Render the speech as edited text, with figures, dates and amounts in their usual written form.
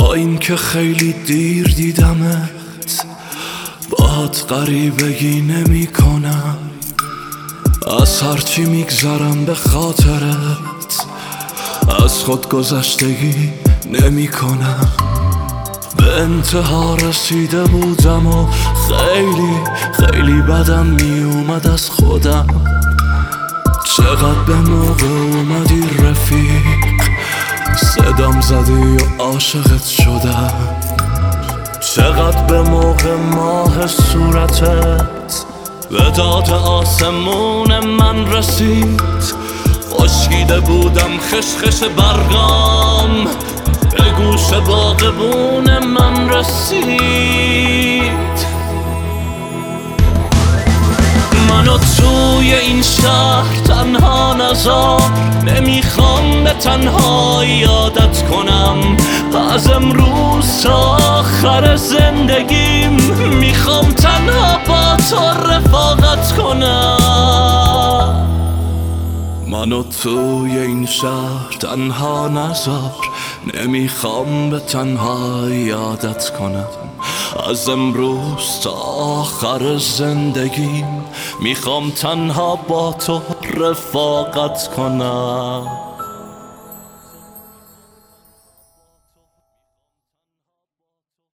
با این که خیلی دیر دیدمت، باهات غریبگی نمی کنم. از هرچی میگذرم به خاطرت، از خود گذشتگی نمی کنم. به انتها رسیده بودم و خیلی بدم می اومد از خودم. چقدر به موقع اومدی رفیق، صدام زدی و عاشقت شدم. چقدر به موقع ماه صورتت به داد آسمون من رسید. خشکیده بودم خشخش برگام، به گوش باغبون من رسید. منو توی این شهر تنها نذار، نمیخوام به تنهایی عادت کنم. از امروز تا آخر زندگیم میخوام تنها با تو رفاقت کنم. منو توی این شهر تنها نذار، نمیخوام به تنهایی عادت کنم. از امروز تا آخر زندگیم میخوام تنها با تو رفاقت کنم.